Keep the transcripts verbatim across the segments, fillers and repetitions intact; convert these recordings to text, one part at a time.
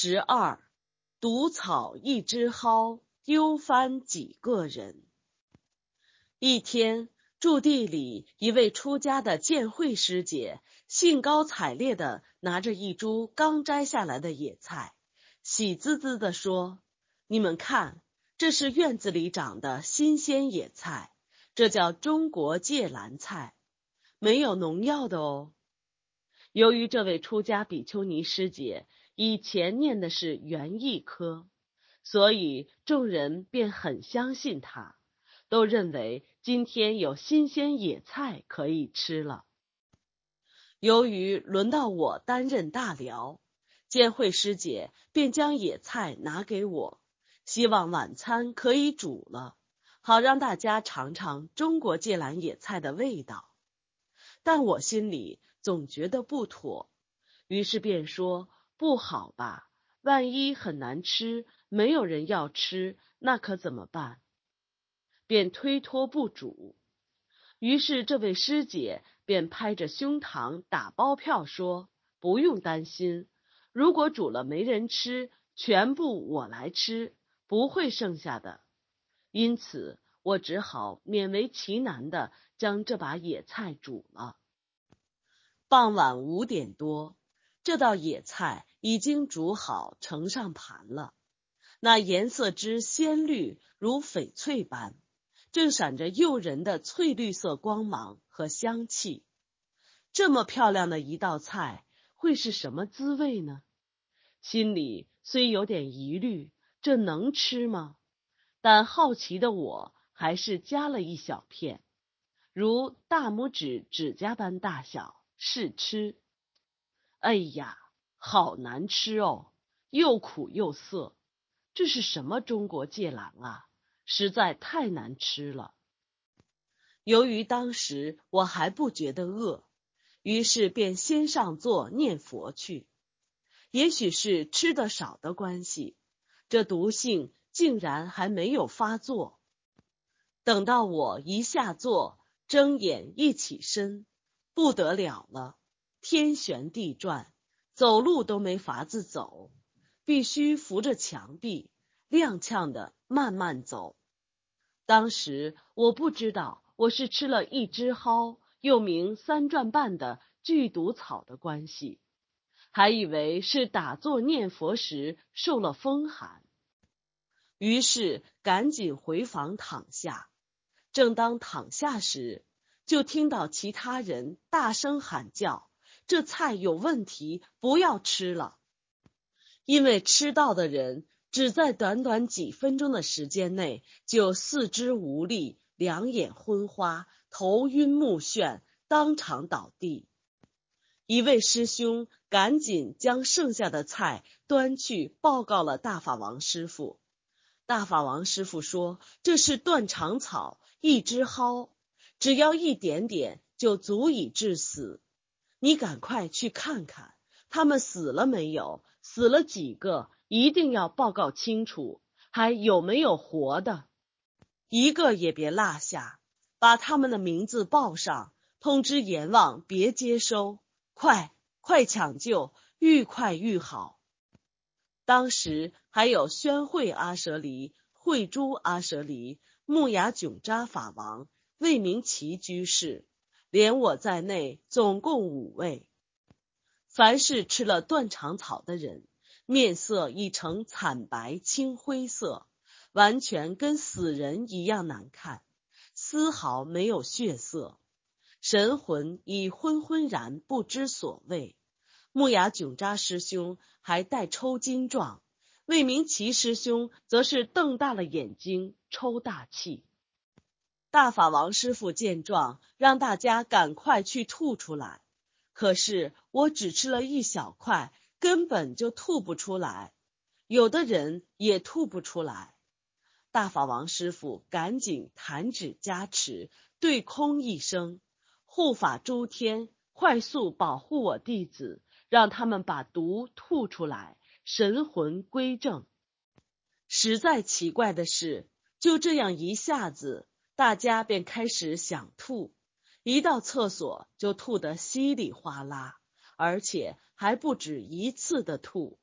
十二，毒草一枝蒿，丢番几个人。一天，驻地里一位出家的见慧师姐兴高采烈地拿着一株刚摘下来的野菜，喜滋滋地说：“你们看，这是院子里长的新鲜野菜，这叫中国芥蓝菜，没有农药的哦。”由于这位出家比丘尼师姐以前念的是园艺科，所以众人便很相信她，都认为今天有新鲜野菜可以吃了。由于轮到我担任大寮，见慧师姐便将野菜拿给我，希望晚餐可以煮了，好让大家尝尝中国芥蓝野菜的味道。但我心里总觉得不妥，于是便说：“不好吧，万一很难吃，没有人要吃，那可怎么办？”便推脱不煮。于是这位师姐便拍着胸膛打包票说：“不用担心，如果煮了没人吃，全部我来吃，不会剩下的。”因此我只好勉为其难地将这把野菜煮了。傍晚五点多，这道野菜已经煮好盛上盘了，那颜色之鲜绿如翡翠般，正闪着诱人的翠绿色光芒和香气。这么漂亮的一道菜会是什么滋味呢？心里虽有点疑虑，这能吃吗？但好奇的我还是夹了一小片，如大拇指指甲般大小，试吃。哎呀，好难吃哦，又苦又涩，这是什么中国芥蓝啊，实在太难吃了。由于当时我还不觉得饿，于是便先上座念佛去。也许是吃得少的关系，这毒性竟然还没有发作。等到我一下座，睁眼一起身，不得了了，天旋地转，走路都没法子走，必须扶着墙壁，踉跄地慢慢走。当时我不知道我是吃了一枝蒿，又名三转半的剧毒草的关系，还以为是打坐念佛时受了风寒，于是赶紧回房躺下。正当躺下时，就听到其他人大声喊叫：“这菜有问题，不要吃了！”因为吃到的人只在短短几分钟的时间内就四肢无力，两眼昏花，头晕目眩，当场倒地。一位师兄赶紧将剩下的菜端去报告了大法王师父。大法王师父说：“这是断肠草，一枝蒿，只要一点点就足以致死。你赶快去看看，他们死了没有？死了几个？一定要报告清楚，还有没有活的？一个也别落下，把他们的名字报上，通知阎王别接收，快快抢救，愈快愈好。”当时还有宣慧阿舍离、慧珠阿舍离、木雅炯扎法王、魏明奇居士，连我在内总共五位。凡是吃了断肠草的人，面色已呈惨白青灰色，完全跟死人一样难看，丝毫没有血色，神魂已昏昏然不知所谓。木雅炯扎师兄还带抽筋状，魏明奇师兄则是瞪大了眼睛抽大气。大法王师父见状，让大家赶快去吐出来，可是我只吃了一小块，根本就吐不出来，有的人也吐不出来。大法王师父赶紧弹指加持，对空一声：“护法诸天，快速保护我弟子，让他们把毒吐出来，神魂归正。”实在奇怪的是，就这样一下子，大家便开始想吐，一到厕所就吐得稀里哗啦，而且还不止一次的吐，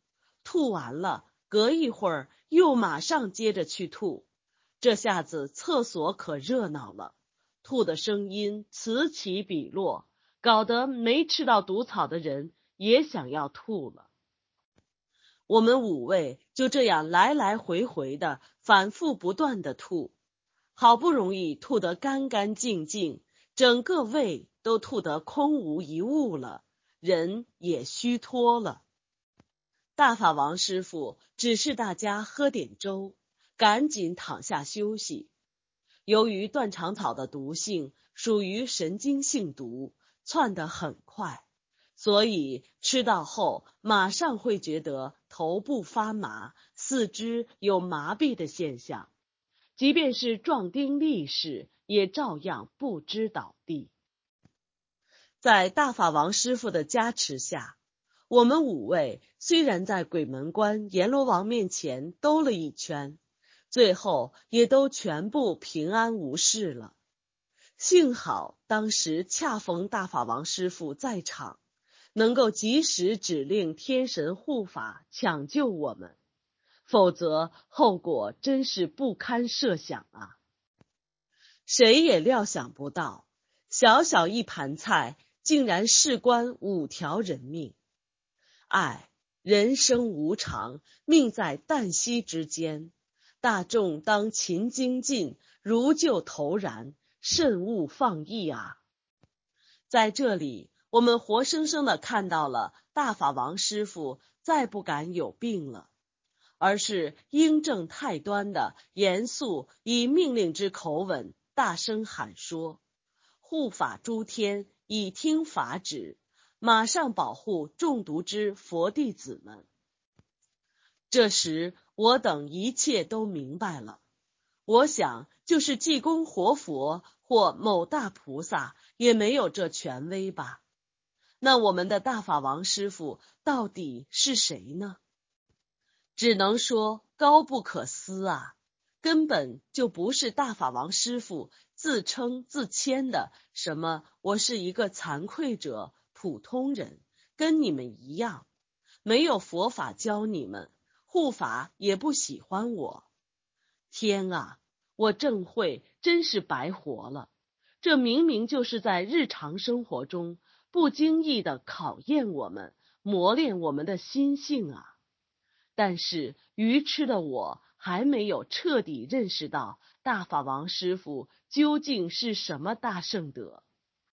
吐完了，隔一会儿又马上接着去吐，这下子厕所可热闹了，吐的声音此起彼落，搞得没吃到毒草的人也想要吐了。我们五位就这样来来回回的反复不断的吐，好不容易吐得干干净净，整个胃都吐得空无一物了，人也虚脱了。大法王师父指示大家喝点粥，赶紧躺下休息。由于断肠草的毒性属于神经性毒，窜得很快，所以吃到后马上会觉得头部发麻，四肢有麻痹的现象，即便是壮丁力士也照样不知倒地。在大法王师父的加持下，我们五位虽然在鬼门关阎罗王面前兜了一圈，最后也都全部平安无事了。幸好当时恰逢大法王师父在场，能够及时指令天神护法抢救我们，否则后果真是不堪设想啊！谁也料想不到，小小一盘菜竟然事关五条人命。唉，人生无常，命在旦夕之间，大众当勤精进，如救头燃，慎勿放逸啊！在这里，我们活生生地看到了大法王师父再不敢有病了，而是英正太端的严肃以命令之口吻大声喊说：护法诸天已听法旨，马上保护中毒之佛弟子们。这时我等一切都明白了，我想就是济公活佛或某大菩萨也没有这权威吧。那我们的大法王师父到底是谁呢？只能说高不可思啊，根本就不是大法王师父自称自谦的什么我是一个惭愧者，普通人，跟你们一样，没有佛法教你们，护法也不喜欢我。天啊，我郑慧真是白活了，这明明就是在日常生活中不经意地考验我们，磨练我们的心性啊！但是愚痴的我还没有彻底认识到大法王师父究竟是什么大圣德。